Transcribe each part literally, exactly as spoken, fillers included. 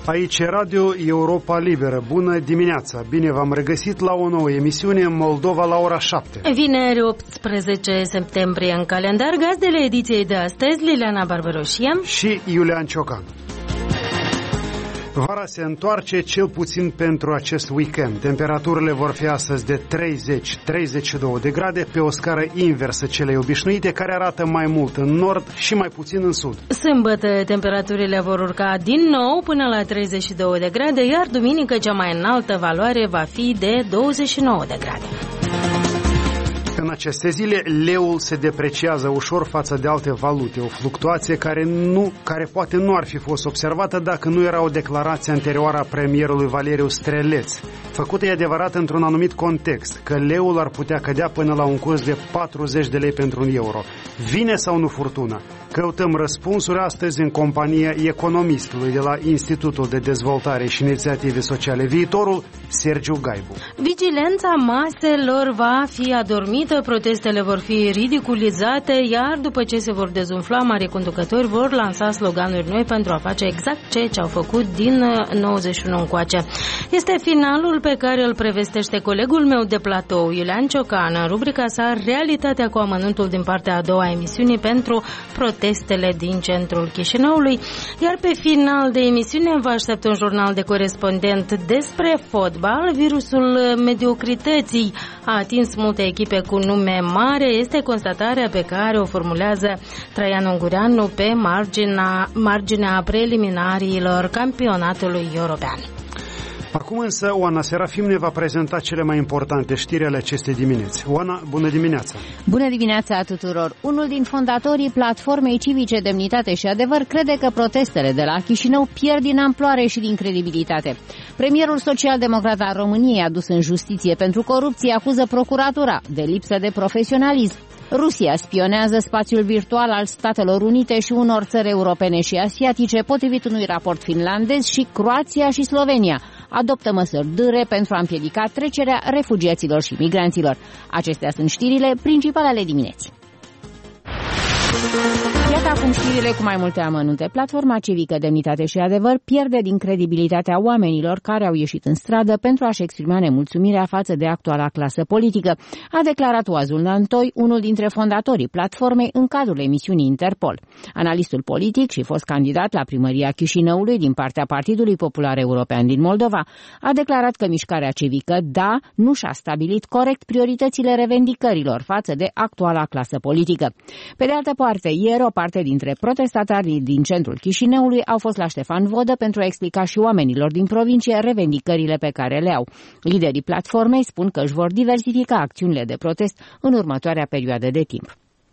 Aici Radio Europa Liberă. Bună dimineața! Bine v-am regăsit la o nouă emisiune în Moldova la ora șapte. Vineri optsprezece septembrie în calendar, gazdele ediției de astăzi, Liliana Barbaroșie și Iulian Ciocan. Vara se întoarce, cel puțin pentru acest weekend. Temperaturile vor fi astăzi de treizeci treizeci și două de grade, pe o scară inversă celei obișnuite, care arată mai mult în nord și mai puțin în sud. Sâmbătă temperaturile vor urca din nou până la treizeci și două de grade, iar duminică cea mai înaltă valoare va fi de douăzeci și nouă de grade. În aceste zile, leul se depreciază ușor față de alte valute, o fluctuație care, nu, care poate nu ar fi fost observată dacă nu era o declarație anterioară a premierului Valeriu Streleț, făcută, e adevărat, într-un anumit context, că leul ar putea cădea până la un curs de patruzeci de lei pentru un euro. Vine sau nu furtuna? Căutăm răspunsuri astăzi în compania economistului de la Institutul de Dezvoltare și Inițiative Sociale Viitorul, Sergiu Gaibu. Vigilența maselor va fi adormită, protestele vor fi ridiculizate, iar după ce se vor dezumfla, mari conducători vor lansa sloganuri noi pentru a face exact ceea ce au făcut din nouăzeci și unu încoace. Este finalul pe care îl prevestește colegul meu de platou, Iulian Ciocan, în rubrica sa Realitatea cu amănuntul din partea a doua emisiunii pentru protestele din centrul Chișinăului, iar pe final de emisiune vă aștept un jurnal de corespondent despre fotbal. Virusul mediocrității a atins multe echipe cu nume mare, este constatarea pe care o formulează Traian Ungureanu pe marginea, marginea preliminariilor campionatului european. Acum însă Oana Serafim ne va prezenta cele mai importante știri ale acestei dimineți. Oana, bună dimineața! Bună dimineața tuturor! Unul din fondatorii platformei civice Demnitate și Adevăr crede că protestele de la Chișinău pierd din amploare și din credibilitate. Premierul social-democrat al României, adus în justiție pentru corupție, acuză procuratura de lipsă de profesionalism. Rusia spionează spațiul virtual al Statelor Unite și unor țări europene și asiatice, potrivit unui raport finlandez, și Croația și Slovenia adoptă măsuri dure pentru a împiedica trecerea refugiaților și migranților. Acestea sunt știrile principale ale dimineții. Iată acum știrile cu mai multe amănunte. Platforma civică Demnitate și Adevăr pierde din credibilitatea oamenilor care au ieșit în stradă pentru a-și exprima nemulțumirea față de actuala clasă politică, a declarat Oazul Nantoi, unul dintre fondatorii platformei, în cadrul emisiunii Interpol. Analistul politic și fost candidat la primăria Chișinăului din partea Partidului Popular European din Moldova a declarat că mișcarea civică, da, nu și-a stabilit corect prioritățile revendicărilor față de actuala clasă politică. Pe de altă parte, ieri o parte dintre protestatarii din centrul Chișinăului au fost la Ștefan Vodă pentru a explica și oamenilor din provincie revendicările pe care le au. Liderii platformei spun că își vor diversifica acțiunile de protest în următoarea perioadă de timp.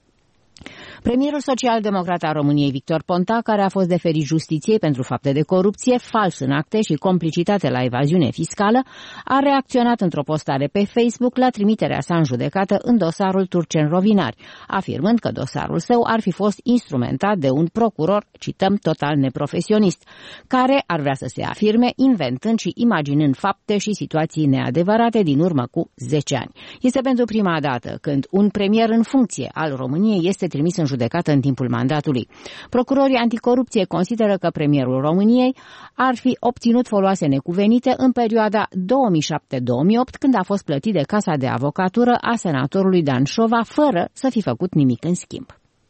Premierul social-democrat al României, Victor Ponta, care a fost deferit justiției pentru fapte de corupție, fals în acte și complicitate la evaziune fiscală, a reacționat într-o postare pe Facebook la trimiterea sa în judecată în dosarul Turcen-Rovinari, afirmând că dosarul său ar fi fost instrumentat de un procuror, cităm, total neprofesionist, care ar vrea să se afirme inventând și imaginând fapte și situații neadevărate din urmă cu zece ani. Este pentru prima dată când un premier în funcție al României este trimis în judecată în timpul mandatului. Procurorii anticorupție consideră că premierul României ar fi obținut foloase necuvenite în perioada două mii șapte două mii opt, când a fost plătit de casa de avocatură a senatorului Dan Șova, fără să fi făcut nimic în schimb.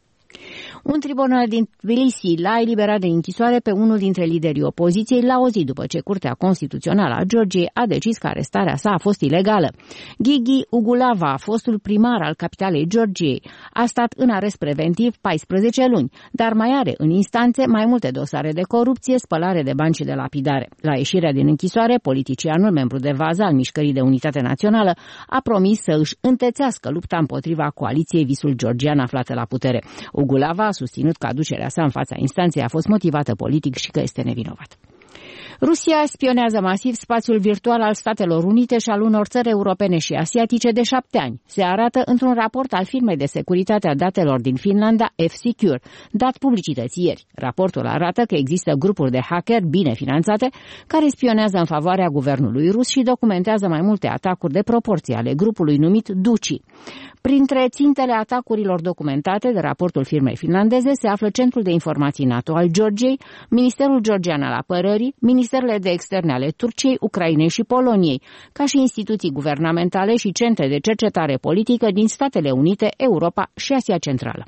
Un tribunal din Tbilisi l-a eliberat de închisoare pe unul dintre liderii opoziției la o zi după ce Curtea Constituțională a Georgiei a decis că arestarea sa a fost ilegală. Gigi Ugulava, fostul primar al capitalei Georgiei, a stat în arest preventiv paisprezece luni, dar mai are în instanțe mai multe dosare de corupție, spălare de bani și de lapidare. La ieșirea din închisoare, politicianul, membru de vază al Mișcării de Unitate Națională, a promis să își întețească lupta împotriva coaliției Visul Georgian aflată la putere. Ugulava a susținut că aducerea sa în fața instanței a fost motivată politic și că este nevinovat. Rusia spionează masiv spațiul virtual al Statelor Unite și al unor țări europene și asiatice de șapte ani. Se arată într-un raport al firmei de securitate a datelor din Finlanda, F-Secure, dat publicității ieri. Raportul arată că există grupuri de hacker bine finanțate care spionează în favoarea guvernului rus și documentează mai multe atacuri de proporție ale grupului numit Duci. Printre țintele atacurilor documentate de raportul firmei finlandeze se află Centrul de Informații NATO al Georgiei, Ministerul Georgian al Apărării, Ministerele de Externe ale Turciei, Ucrainei și Poloniei, ca și instituții guvernamentale și centre de cercetare politică din Statele Unite, Europa și Asia Centrală.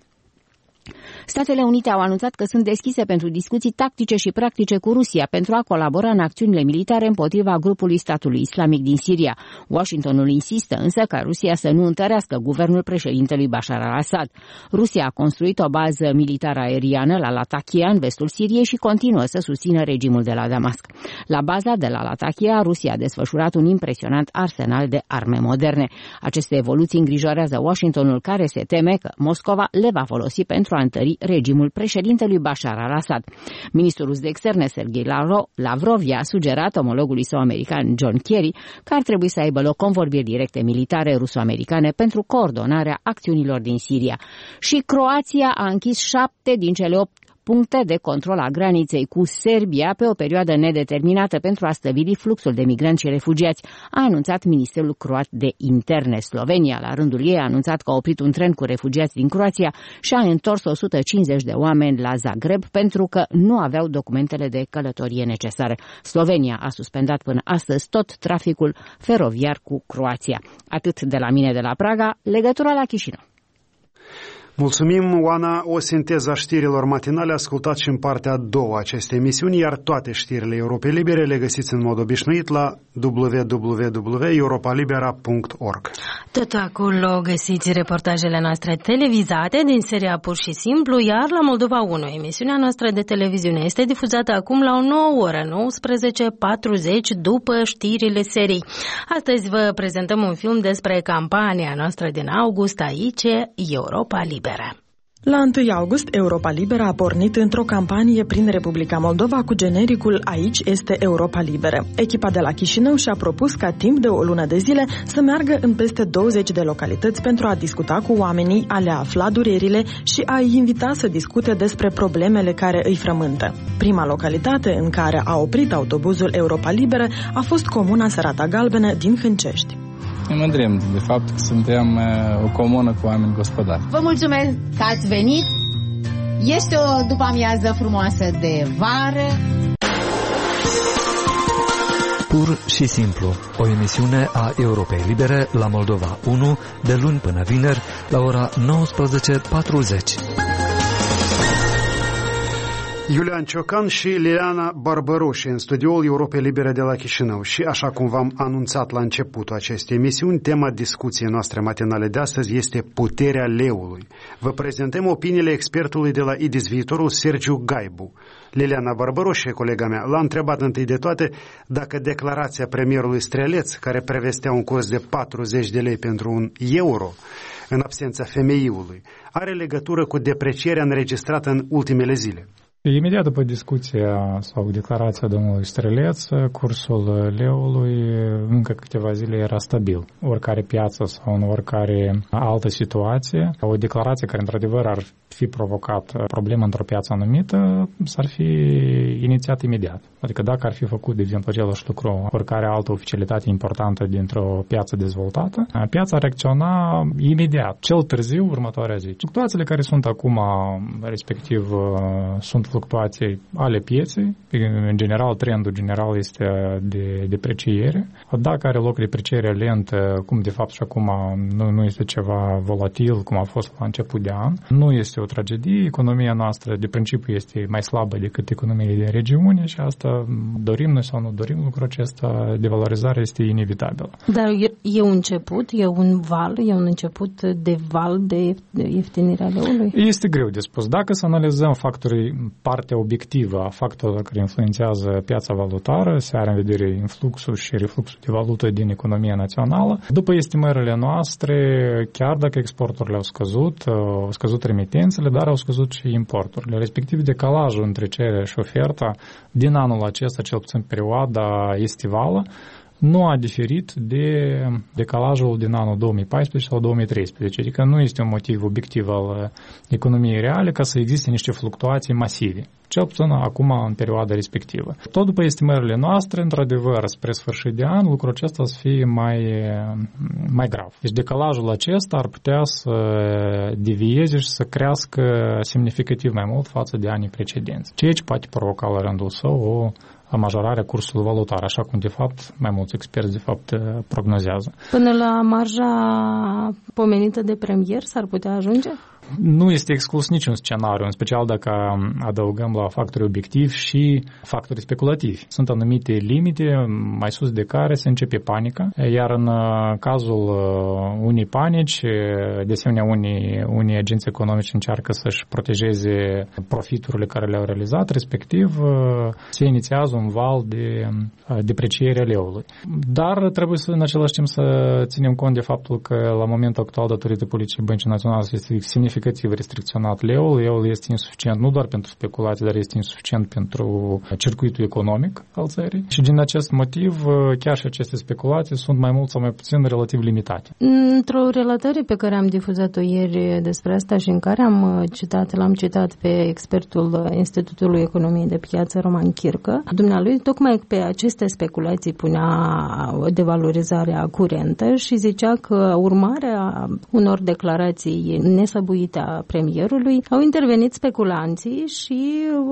Statele Unite au anunțat că sunt deschise pentru discuții tactice și practice cu Rusia pentru a colabora în acțiunile militare împotriva grupului statului islamic din Siria. Washingtonul insistă însă ca Rusia să nu întărească guvernul președintelui Bashar al-Assad. Rusia a construit o bază militară aeriană la Latakia, în vestul Siriei, și continuă să susțină regimul de la Damasc. La baza de la Latakia, Rusia a desfășurat un impresionant arsenal de arme moderne. Aceste evoluții îngrijorează Washingtonul, care se teme că Moscova le va folosi pentru a întări regimul președintelui Bashar al-Assad. Ministrul rus de externe Sergei Lavrov i-a sugerat omologului său american John Kerry că ar trebui să aibă loc convorbiri directe militare ruso-americane pentru coordonarea acțiunilor din Siria. Și Croația a închis șapte din cele opt puncte de control a graniței cu Serbia pe o perioadă nedeterminată pentru a stăvili fluxul de migranți și refugiați, a anunțat Ministerul Croat de Interne. Slovenia, la rândul ei, a anunțat că a oprit un tren cu refugiați din Croația și a întors o sută cincizeci de oameni la Zagreb pentru că nu aveau documentele de călătorie necesare. Slovenia a suspendat până astăzi tot traficul feroviar cu Croația. Atât de la mine de la Praga, legătura la Chișinău. Mulțumim, Oana. O sinteză a știrilor matinale ascultați și în partea a doua acestei emisiuni, iar toate știrile Europei Libere le găsiți în mod obișnuit la w w w punct europa libera punct org. Tot acolo găsiți reportajele noastre televizate din seria Pur și Simplu, iar la Moldova unu, emisiunea noastră de televiziune este difuzată acum la o nouă oră, nouăsprezece patruzeci, după știrile serii. Astăzi vă prezentăm un film despre campania noastră din august, aici Europa Liberă. La întâi august, Europa Liberă a pornit într-o campanie prin Republica Moldova cu genericul Aici este Europa Liberă. Echipa de la Chișinău și-a propus ca timp de o lună de zile să meargă în peste douăzeci de localități pentru a discuta cu oamenii, a le afla durerile și a-i invita să discute despre problemele care îi frământă. Prima localitate în care a oprit autobuzul Europa Liberă a fost comuna Sărata Galbenă din Hâncești. Eu mândrim de fapt că suntem o comună cu oameni gospodari. Vă mulțumesc că ați venit. Este o după-amiază frumoasă de vară. Pur și simplu, o emisiune a Europei Libere la Moldova unu, de luni până vineri, la ora nouăsprezece patruzeci. Iulian Ciocan și Liliana Barbăroșe în studioul Europei Libere de la Chișinău. Și așa cum v-am anunțat la începutul acestei emisiuni, tema discuției noastre matinale de astăzi este puterea leului. Vă prezentăm opiniile expertului de la I D I S Viitorul, Sergiu Gaibu. Liliana Barbăroșe, colega mea, l-a întrebat întâi de toate dacă declarația premierului Streleț, care prevestea un curs de patruzeci de lei pentru un euro în absența femeiului, are legătură cu deprecierea înregistrată în ultimele zile. Imediat după discuția sau declarația domnului Streleț, cursul leului încă câteva zile era stabil. Oricare piață sau în oricare altă situație, o declarație care într-adevăr ar fi provocat probleme într-o piață anumită, s-ar fi inițiat imediat. Adică dacă ar fi făcut, de exemplu, același lucru oricare altă oficialitate importantă dintr-o piață dezvoltată, piața reacționa imediat, cel târziu următoarea zi. Fluctuațiile care sunt acum, respectiv, sunt fluctuații ale pieței. În general, trendul general este de depreciere. Dacă are loc deprecierea lentă, cum de fapt și acum nu, nu este ceva volatil, cum a fost la început de an, nu este o tragedie. Economia noastră, de principiu, este mai slabă decât economiile din regiune și asta, dorim noi sau nu dorim lucrul acesta, devalorizarea este inevitabilă. Dar e un început, e un val, e un început de val de ieftinirea leului? Este greu de spus. Dacă să analizăm factorii, partea obiectivă a factorilor care influențează piața valutară, se are în vedere influxul și refluxul de valută din economia națională. După estimările noastre, chiar dacă exporturile au scăzut, au scăzut remitențele, dar au scăzut și importurile. Respectiv, decalajul între cerere și oferta din anul acesta, cel puțin perioada estivală, nu a diferit de decalajul din anul două mii paisprezece sau două mii treisprezece. Adică nu este un motiv obiectiv al economiei reale ca să existe niște fluctuații masive. cel puțin acum în perioada respectivă. Tot după estimările noastre, într-adevăr, spre sfârșit de an, lucrul acesta să fie mai, mai grav. Deci decalajul acesta ar putea să devieze și să crească semnificativ mai mult față de anii precedenți, ceea ce poate provoca la rândul său o majorarea cursului valutar, așa cum de fapt mai mulți experți de fapt prognozează. Până la marja pomenită de premier s-ar putea ajunge? Nu este exclus niciun scenariu, în special dacă adăugăm la factori obiectivi și factori speculativi. Sunt anumite limite mai sus de care se începe panica, iar în cazul unei panici, de asemenea unii, unii agenți economici încearcă să-și protejeze profiturile care le-au realizat, respectiv se inițiază un val de depreciere a leului. Dar trebuie să în același timp să ținem cont de faptul că la momentul actual, datorită politicii Băncii Naționale, este semnificativ restricționat leul. Leul este insuficient nu doar pentru speculații, dar este insuficient pentru circuitul economic al țării. Și din acest motiv, chiar și aceste speculații sunt mai mult sau mai puțin relativ limitate. Într-o relatare pe care am difuzat-o ieri despre asta și în care am citat, l-am citat pe expertul Institutului Economiei de Piață, Roman Chircă, dumnealui tocmai pe aceste speculații punea devalorizarea curentă și zicea că urmarea unor declarații nesăbuite a premierului, au intervenit speculanții și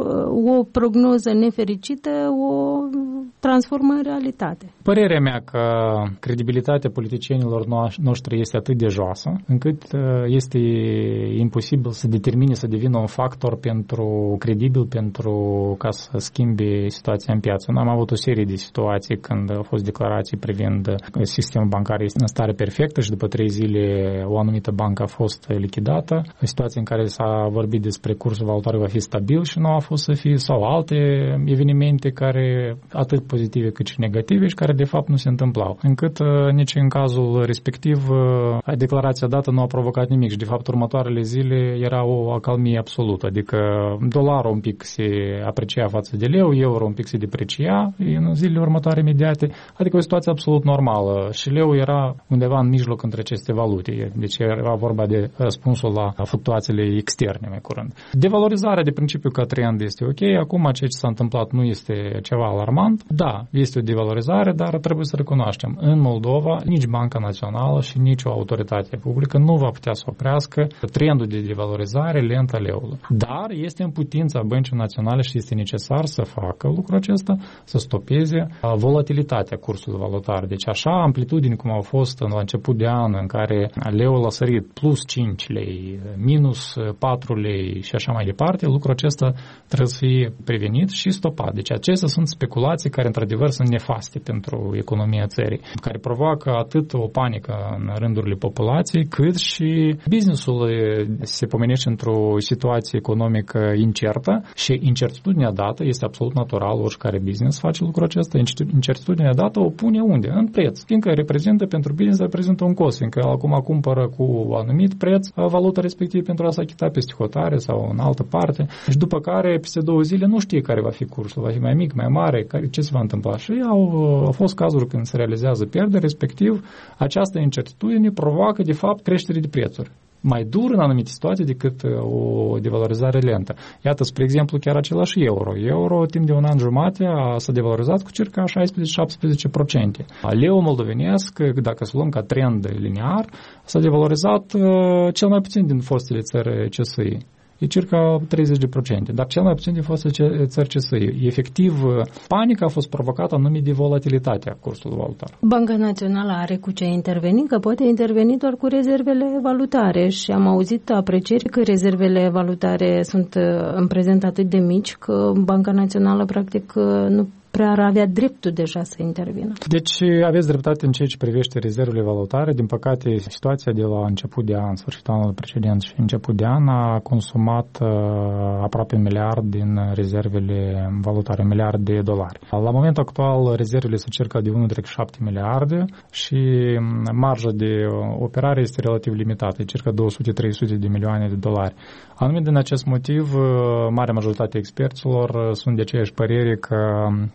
o prognoză nefericită o transformă în realitate. Părerea mea că credibilitatea politicienilor noștri este atât de joasă, încât este imposibil să determine, să devină un factor pentru credibil pentru ca să schimbe situația în piață. Am avut o serie de situații când au fost declarații privind sistemul bancar este în stare perfectă și după trei zile o anumită bancă a fost lichidată, situații în care s-a vorbit despre cursul valutar va fi stabil și nu a fost să fie, sau alte evenimente care atât pozitive cât și negative și care de fapt nu se întâmplau. Încât nici în cazul respectiv declarația dată nu a provocat nimic și de fapt următoarele zile era o acalmie absolută, adică dolarul un pic se aprecia față de leu, euro un pic se deprecia în zilele următoare imediate, adică o situație absolut normală și leu era undeva în mijloc între aceste valute, deci era vorba de răspunsul la fluctuațiile externe mai curând. Devalorizarea de principiu ca trend este ok, acum ceea ce s-a întâmplat nu este ceva alarmant, da, este o devalorizare, dar trebuie să recunoaștem, în Moldova nici Banca Națională și nici o autoritate publică nu va putea să oprească trendul de devalorizare lentă a leului. Dar este în putința Băncii Naționale și este necesar să facă lucrul acesta, să stopeze volatilitatea cursului valutar. Deci așa amplitudini cum au fost la început de an în care leul a sărit plus cinci lei, minus patru lei și așa mai departe, lucrul acesta trebuie să fie prevenit și stopat. Deci acestea sunt speculații care într-adevăr sunt nefaste pentru economia țării, care provoacă atât o panică în rândurile populației, cât și businessul se pomenește într-o situație economică incertă și incertitudinea dată este absolut natural, oricare business face lucrul acesta, incertitudinea dată o pune unde? În preț, fiindcă reprezintă pentru business reprezintă un cost, fiindcă acum cumpără cu anumit preț valuta respectiv pentru a se achita peste hotare sau în altă parte și după care peste două zile nu știe care va fi cursul, va fi mai mic, mai mare, care, ce se va întâmpla și au, au fost cazuri când se realizează pierderi, respectiv această incertitudine provoacă de fapt creștere de prețuri mai dur în anumite situații decât o devalorizare lentă. Iată, spre exemplu, chiar același euro. Euro, timp de un an jumate, s-a devalorizat cu circa șaisprezece-șaptesprezece la sută. Leul moldovenesc, dacă să luăm ca trend linear, s-a devalorizat cel mai puțin din fostele țări C S I. E circa treizeci la sută, dar cel mai puțin din fostele țări C S I. Efectiv, panica a fost provocată anume de volatilitatea cursului valutar. Banca Națională are cu ce interveni, că poate interveni doar cu rezervele valutare și am auzit aprecieri că rezervele valutare sunt în prezent atât de mici că Banca Națională practic nu prea ar avea dreptul deja să intervină. Deci aveți dreptate în ceea ce privește rezervele valutare. Din păcate, situația de la început de an, sfârșitul anului precedent și început de an a consumat uh, aproape un miliard din rezervele valutare, un miliard de dolari. La momentul actual, rezervele se circa de unu virgulă șapte miliarde și marja de operare este relativ limitată, circa două sute la trei sute de milioane de dolari. Anume din acest motiv, marea majoritate a experților sunt de aceeași părere că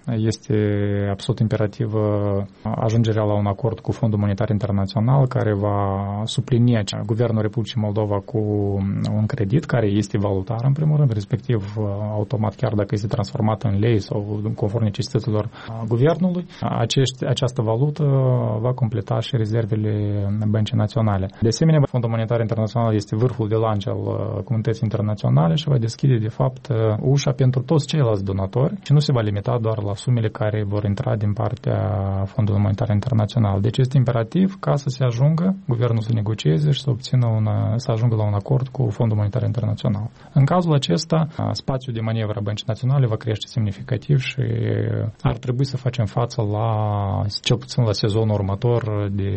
este absolut imperativă ajungerea la un acord cu Fondul Monetar Internațional care va suplini Guvernul Republicii Moldova cu un credit care este valutar în primul rând, respectiv automat chiar dacă este transformat în lei sau conform necesităților guvernului, acești, această valută va completa și rezervele băncii naționale. De asemenea, Fondul Monetar Internațional este vârful de lance al comunității internaționale și va deschide de fapt ușa pentru toți ceilalți donatori și nu se va limita doar la sumele care vor intra din partea Fondului Monetar Internațional. Deci este imperativ ca să se ajungă, guvernul să negocieze și să obțină una, să ajungă la un acord cu Fondul Monetar Internațional. În cazul acesta, spațiul de manevră a Băncii Naționale va crește semnificativ și ar trebui să facem față la, cel puțin la sezonul următor de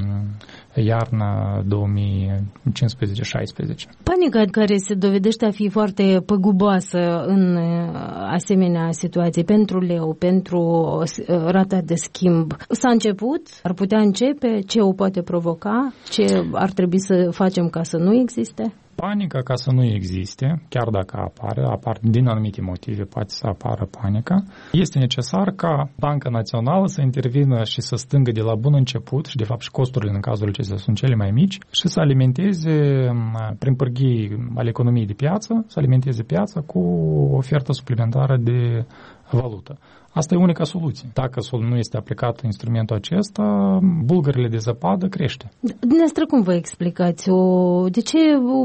iarnă două mii cincisprezece șaisprezece. Panica care se dovedește a fi foarte păguboasă în asemenea situații pentru leu, pentru rata de schimb. S-a început? Ar putea începe? Ce o poate provoca? Ce ar trebui să facem ca să nu existe? Panica ca să nu existe, chiar dacă apare, apar din anumite motive, poate să apară panica, este necesar ca Banca Națională să intervină și să stângă de la bun început, și de fapt și costurile în cazul acestea sunt cele mai mici, și să alimenteze prin pârghii ale economiei de piață, să alimenteze piața cu o ofertă suplimentară de valută. Asta e unica soluție. Dacă nu este aplicat instrumentul acesta, bulgările de zăpadă crește. Dumneavoastră, cum vă explicați? O... De ce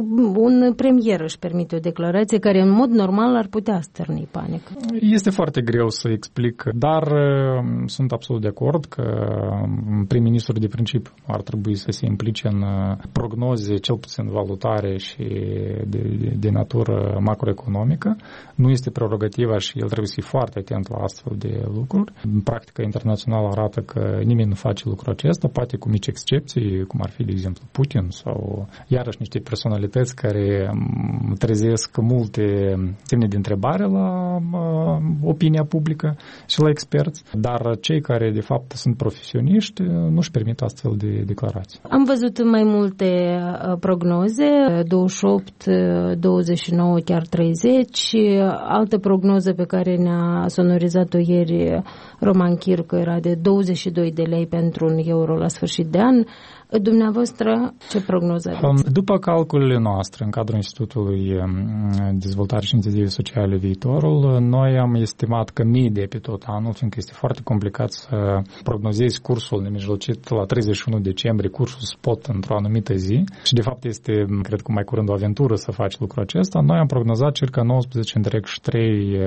un premier își permite o declarație care în mod normal ar putea stârni panică? Este foarte greu să explic, dar sunt absolut de acord că prim-ministrul de principiu ar trebui să se implice în prognoze, cel puțin valutare și de, de, de natură macroeconomică. Nu este prerogativa și el trebuie să fie foarte atent la astfel de lucruri. Practica internațională arată că nimeni nu face lucrul acesta, poate cu mici excepții, cum ar fi, de exemplu, Putin sau iarăși niște personalități care trezesc multe semne de întrebare la uh, opinia publică și la experți, dar cei care de fapt sunt profesioniști nu-și permit astfel de declarații. Am văzut mai multe prognoze, douăzeci și opt, douăzeci și nouă, chiar treizeci, altă prognoză pe care ne-a sonorizat-o ieri Roman Chircă era de douăzeci și doi de lei pentru un euro la sfârșit de an. Dumneavoastră, ce prognoză aveți? După calculele noastre, în cadrul Institutului Dezvoltare și Inițiative Sociale Viitorul, noi am estimat că media pe tot anul, fiindcă este foarte complicat să prognozezi cursul nemijlocit la treizeci și unu decembrie, cursul spot într-o anumită zi, și de fapt este, cred că mai curând o aventură să faci lucrul acesta, noi am prognozat circa nouăsprezece virgulă trei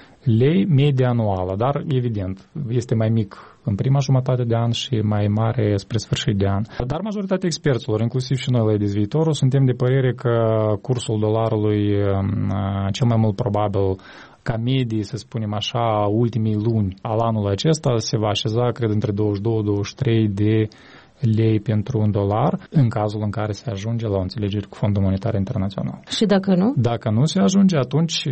lei media anuală, dar evident este mai mic în prima jumătate de an și mai mare spre sfârșit de an. Dar majoritatea experților, inclusiv și noi la Edis Viitorul, suntem de părere că cursul dolarului cel mai mult probabil ca medie, să spunem așa, ultimii luni al anului acesta se va așeza, cred, între douăzeci și doi douăzeci și trei de lei pentru un dolar, în cazul în care se ajunge la o înțelegere cu Fondul Monetar Internațional. Și dacă nu? Dacă nu se ajunge, atunci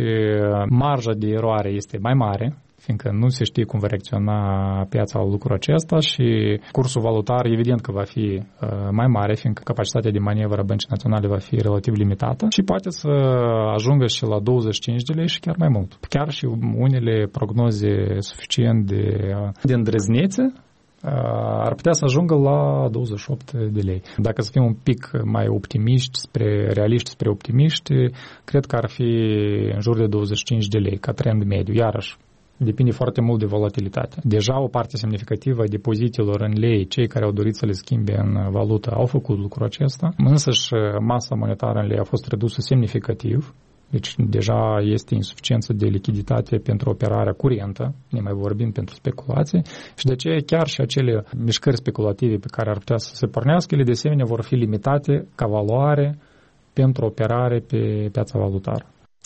marja de eroare este mai mare, fiindcă nu se știe cum va reacționa piața la lucrul acesta și cursul valutar evident că va fi uh, mai mare, fiindcă capacitatea de manevră a Băncii Naționale va fi relativ limitată și poate să ajungă și la douăzeci și cinci de lei și chiar mai mult. Chiar și unele prognoze suficient de, de îndrăznețe ar putea să ajungă la douăzeci și opt de lei. Dacă să fim un pic mai optimiști, spre realiști spre optimiști, cred că ar fi în jur de douăzeci și cinci de lei ca trend mediu. Iarăși, depinde foarte mult de volatilitate. Deja o parte semnificativă a depozitelor în lei, cei care au dorit să le schimbe în valută, au făcut lucrul acesta. Însăși masa monetară în lei a fost redusă semnificativ. Deci deja este insuficiență de lichiditate pentru operarea curentă, ne mai vorbim pentru speculații, și de aceea chiar și acele mișcări speculative pe care ar putea să se pornească, ele de asemenea vor fi limitate ca valoare pentru operare pe piața valutară.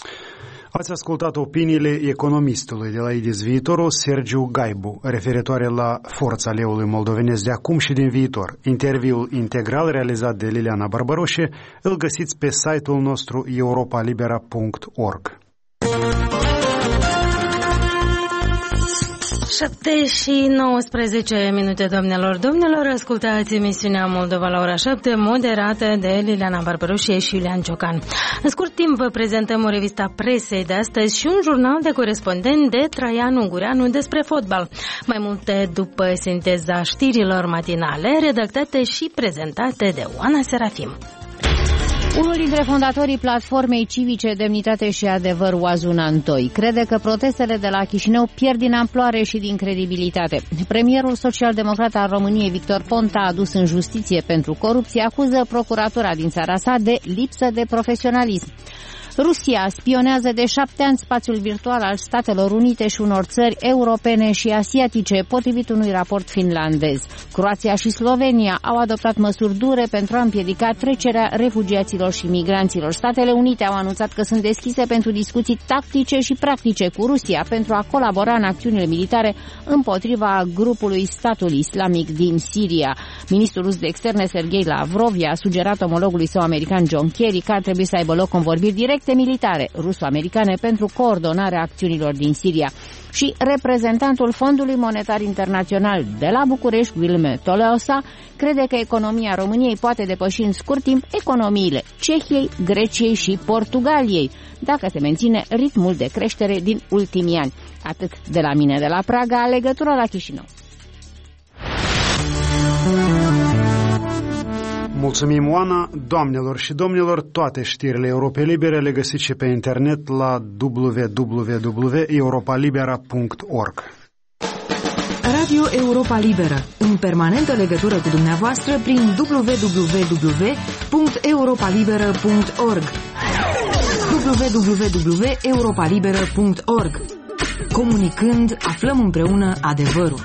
Ați ascultat opiniile economistului de la Edis Viitorul, Sergiu Gaibu, referitoare la forța leului moldovenesc de acum și din viitor. Interviul integral realizat de Liliana Barbaroșe îl găsiți pe site-ul nostru europa libera punct org. șapte și nouăsprezece minute, doamnelor, domnilor, ascultați emisiunea Moldova la ora șapte, moderată de Liliana Barbaroșie și Iulian Ciocan. În scurt timp vă prezentăm o revistă presei de astăzi și un jurnal de corespondent de Traian Ungureanu despre fotbal. Mai multe după sinteza știrilor matinale, redactate și prezentate de Oana Serafim. Unul dintre fondatorii platformei civice Demnitate și Adevăr, Oazun Antoi, crede că protestele de la Chișinău pierd din amploare și din credibilitate. Premierul social-democrat al României, Victor Ponta, adus în justiție pentru corupție, acuză procuratura din țara sa de lipsă de profesionalism. Rusia spionează de șapte ani spațiul virtual al Statelor Unite și unor țări europene și asiatice, potrivit unui raport finlandez. Croația și Slovenia au adoptat măsuri dure pentru a împiedica trecerea refugiaților și migranților. Statele Unite au anunțat că sunt deschise pentru discuții tactice și practice cu Rusia pentru a colabora în acțiunile militare împotriva grupului Statul Islamic din Siria. Ministrul rus de externe, Sergei Lavrov, a sugerat omologului său american John Kerry că ar trebui să aibă loc convorbiri directe militare ruso-americane pentru coordonarea acțiunilor din Siria. Și reprezentantul Fondului Monetar Internațional de la București, Wilme Toleosa, crede că economia României poate depăși în scurt timp economiile Cehiei, Greciei și Portugaliei, dacă se menține ritmul de creștere din ultimii ani. Atât de la mine de la Praga, legătura la Chișinău. Mulțumim, Oana. Doamnelor și domnilor, toate știrile Europei Libere le găsiți și pe internet la w w w punct europa libera punct org. Radio Europa Liberă, în permanentă legătură cu dumneavoastră prin w w w punct europa libera punct org. w w w punct europa libera punct org. Comunicând, aflăm împreună adevărul.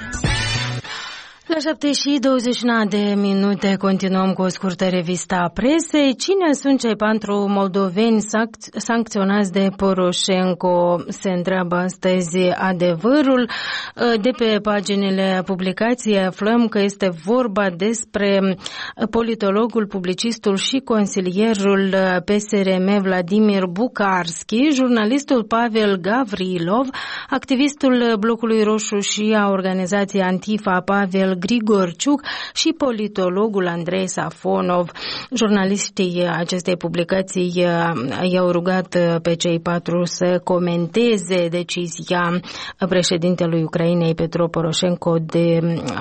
La șapte și douăzeci și nouă de minute continuăm cu o scurtă revistă a presei. Cine sunt cei patru moldoveni sanc- sancționați de Poroșenko? Se întreabă astăzi Adevărul. De pe paginile publicației aflăm că este vorba despre politologul, publicistul și consilierul P S R M Vladimir Bucarski, jurnalistul Pavel Gavrilov, activistul Blocului Roșu și a organizației Antifa Pavel Grigorciuc și politologul Andrei Safonov. Jurnaliștii acestei publicații i-au rugat pe cei patru să comenteze decizia președintelui Ucrainei Petro Poroșenko de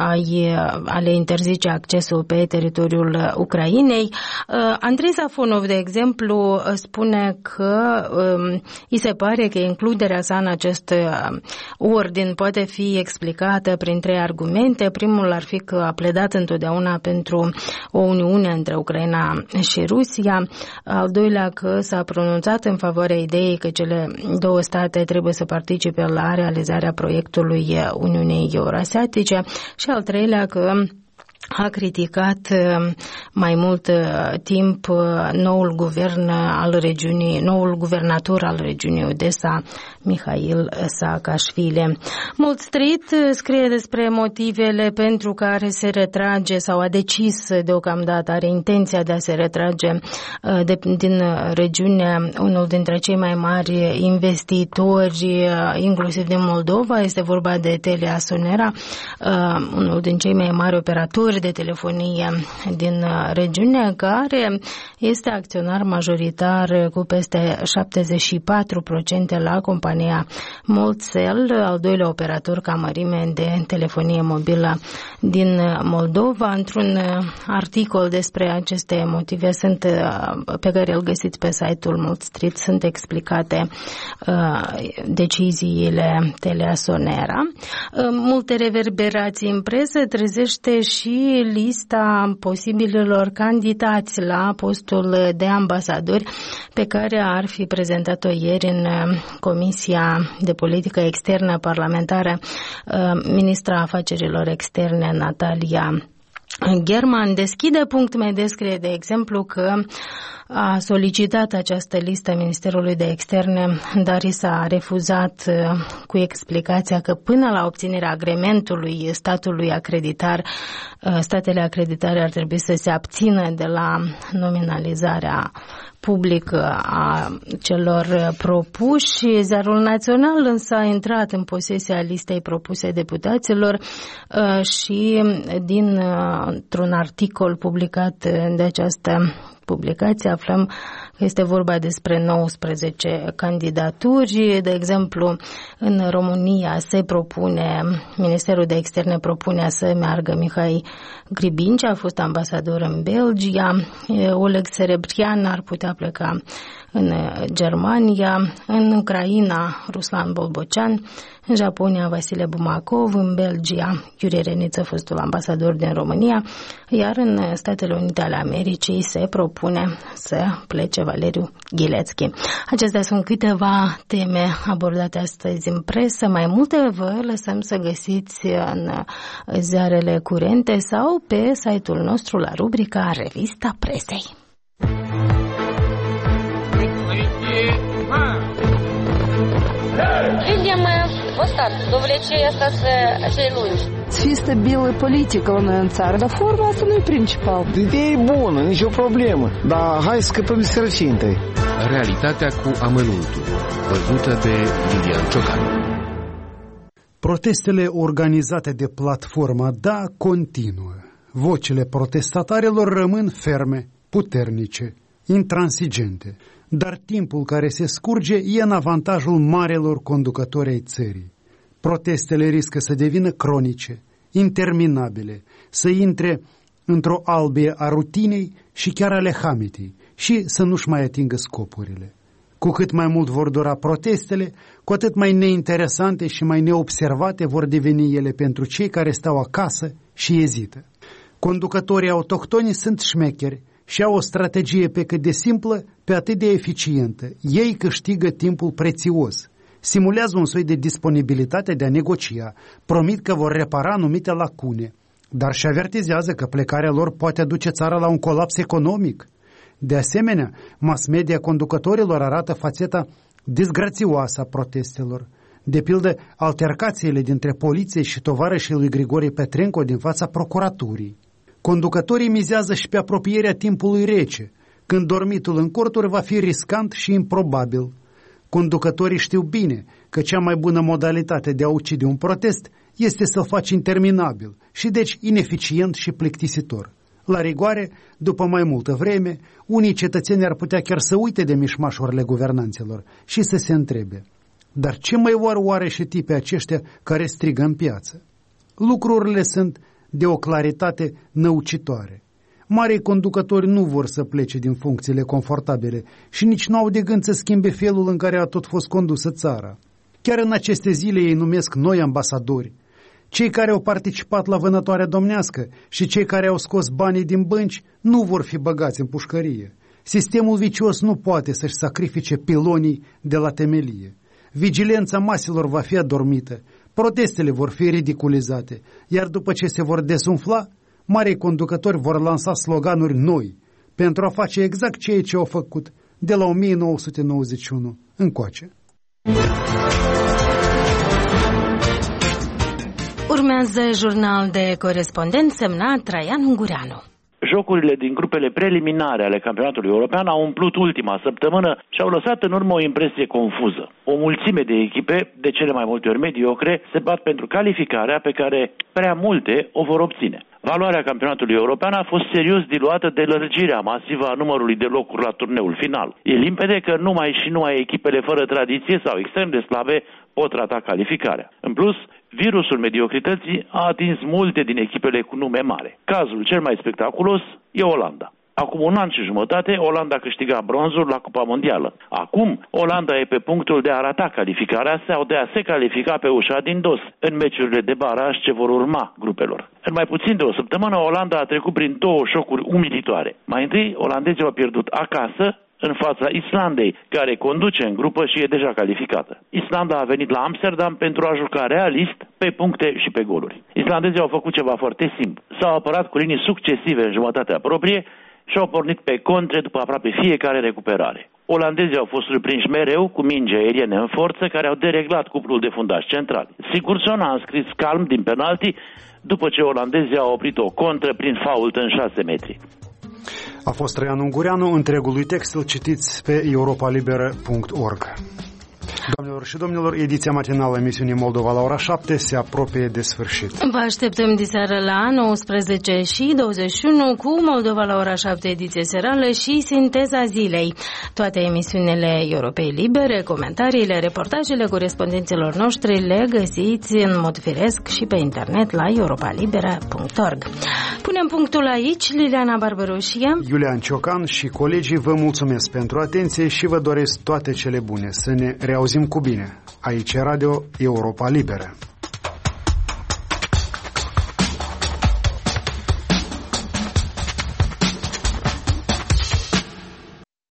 a le interzice accesul pe teritoriul Ucrainei. Andrei Safonov, de exemplu, spune că îi se pare că includerea sa în acest ordin poate fi explicată prin trei argumente. Primul ar fi că a pledat întotdeauna pentru o uniune între Ucraina și Rusia. Al doilea, că s-a pronunțat în favoarea ideii că cele două state trebuie să participe la realizarea proiectului Uniunii Eurasiatice. Și al treilea, că a criticat mai mult timp noul guvern al regiunii, noul guvernator al regiunii Odessa, Mihail Saakashvili. Mult Street scrie despre motivele pentru care se retrage sau a decis deocamdată, are intenția de a se retrage de, din regiune unul dintre cei mai mari investitori, inclusiv din Moldova. Este vorba de TeliaSonera, unul din cei mai mari operatori de telefonie din regiune, care este acționar majoritar cu peste șaptezeci și patru la sută la compania Moldcel, al doilea operator ca mărime de telefonie mobilă din Moldova. Într-un articol despre aceste motive sunt, pe care îl găsiți pe site-ul Mult Street, sunt explicate uh, deciziile TeliaSonera. Uh, multe reverberații în presă trezește și lista posibililor candidați la postul de ambasadori pe care ar fi prezentat-o ieri în Comisia de Politică Externă Parlamentară ministra afacerilor externe Natalia German. Deschide punct M D scrie, de exemplu, că a solicitat această listă Ministerului de Externe, dar i s-a refuzat cu explicația că până la obținerea agreementului statului acreditar, statele acreditare ar trebui să se abțină de la nominalizarea public a celor propuși. Ziarul Național însă a intrat în posesia listei propuse deputaților și dintr-un articol publicat de această publicație aflăm că este vorba despre nouăsprezece candidaturi. De exemplu, în România se propune, Ministerul de Externe propune să meargă Mihai Gribincea, a fost ambasador în Belgia, Oleg Serebrian ar putea pleca în Germania, în Ucraina Ruslan Bolbocean, în Japonia Vasile Bumakov, în Belgia Iurie Reniță, fostul ambasador din România, iar în Statele Unite ale Americii se propune să plece Valeriu Ghilețchi. Acestea sunt câteva teme abordate astăzi în presă. Mai multe vă lăsăm să găsiți în ziarele curente sau pe site-ul nostru la rubrica Revista Presei. Видим вот так, довлечение остаться acei lungi. Fie stabilă politică la noi în țară, dar forma asta nu e principal. Ideea e bună, nicio problemă, dar hai să scăpăm de sărăcie întâi. Realitatea cu amănuntul, văzută de Lilian Ciocan. Protestele organizate de platforma Da continuă. Vocile protestatarilor rămân ferme, puternice, intransigente, dar timpul care se scurge e în avantajul marelor conducători ai țării. Protestele riscă să devină cronice, interminabile, să intre într-o albie a rutinei și chiar ale hamitei și să nu-și mai atingă scopurile. Cu cât mai mult vor dura protestele, cu atât mai neinteresante și mai neobservate vor deveni ele pentru cei care stau acasă și ezită. Conducătorii autohtoni sunt șmecheri și au o strategie pe cât de simplă, pe atât de eficientă. Ei câștigă timpul prețios, simulează un soi de disponibilitate de a negocia, promit că vor repara anumite lacune, dar și avertizează că plecarea lor poate aduce țara la un colaps economic. De asemenea, mass media conducătorilor arată fațeta disgrațioasă a protestelor. De pildă, altercațiile dintre poliție și tovarășii lui Grigore Petrenco din fața procuraturii. Conducătorii mizează și pe apropierea timpului rece, când dormitul în corturi va fi riscant și improbabil. Conducătorii știu bine că cea mai bună modalitate de a ucide un protest este să-l faci interminabil și deci ineficient și plictisitor. La rigoare, după mai multă vreme, unii cetățeni ar putea chiar să uite de mișmașurile guvernanților și să se întrebe: dar ce mai oare oare și tipii aceștia care strigă în piață? Lucrurile sunt de o claritate năucitoare. Marii conducători nu vor să plece din funcțiile confortabile și nici nu au de gând să schimbe felul în care a tot fost condusă țara. Chiar în aceste zile ei numesc noi ambasadori. Cei care au participat la vânătoarea domnească și cei care au scos banii din bănci nu vor fi băgați în pușcărie. Sistemul vicios nu poate să-și sacrifice pilonii de la temelie. Vigilența maselor va fi adormită, protestele vor fi ridiculizate, iar după ce se vor desumfla, marii conducători vor lansa sloganuri noi pentru a face exact ceea ce au făcut de la o mie nouă sute nouăzeci și unu încoace. Urmează jurnal de corespondent semnat Traian Ungureanu. Jocurile din grupele preliminare ale campionatului european au umplut ultima săptămână și au lăsat în urmă o impresie confuză. O mulțime de echipe, de cele mai multe ori mediocre, se bat pentru calificarea pe care prea multe o vor obține. Valoarea campionatului european a fost serios diluată de lărgirea masivă a numărului de locuri la turneul final. E limpede că numai și numai echipele fără tradiție sau extrem de slabe pot rata calificarea. În plus, virusul mediocrității a atins multe din echipele cu nume mare. Cazul cel mai spectaculos e Olanda. Acum un an și jumătate, Olanda câștiga bronzul la Cupa Mondială. Acum, Olanda e pe punctul de a rata calificarea sau de a se califica pe ușa din dos în meciurile de baraj ce vor urma grupelor. În mai puțin de o săptămână, Olanda a trecut prin două șocuri umilitoare. Mai întâi, olandezii au pierdut acasă în fața Islandei, care conduce în grupă și e deja calificată. Islanda a venit la Amsterdam pentru a juca realist, pe puncte și pe goluri. Islandezii au făcut ceva foarte simplu. S-au apărat cu linii succesive în jumătatea proprie și au pornit pe contre după aproape fiecare recuperare. Olandezii au fost surprinși mereu cu mingi aeriene în forță care au dereglat cuplul de fundași centrali. Sigurdsson a înscris calm din penalti după ce olandezii au oprit o contră prin fault în șase metri. A fost Traian Ungureanu, întregului text îl citiți pe europa liberă punct org. Doamnelor și domnilor, ediția matinală a emisiunii Moldova la ora șapte se apropie de sfârșit. Vă așteptăm diseară la nouăsprezece și douăzeci și unu cu Moldova la ora șapte, ediție serală și sinteza zilei. Toate emisiunile Europei Libere, comentariile, reportajele corespondenților noștri le găsiți în mod firesc și pe internet la europa libera punct org. Punem punctul aici. Liliana Barbaroșie, Iulian Ciocan și colegii vă mulțumesc pentru atenție și vă doresc toate cele bune. Să ne reauzim cu bine. Aici e Radio Europa Liberă.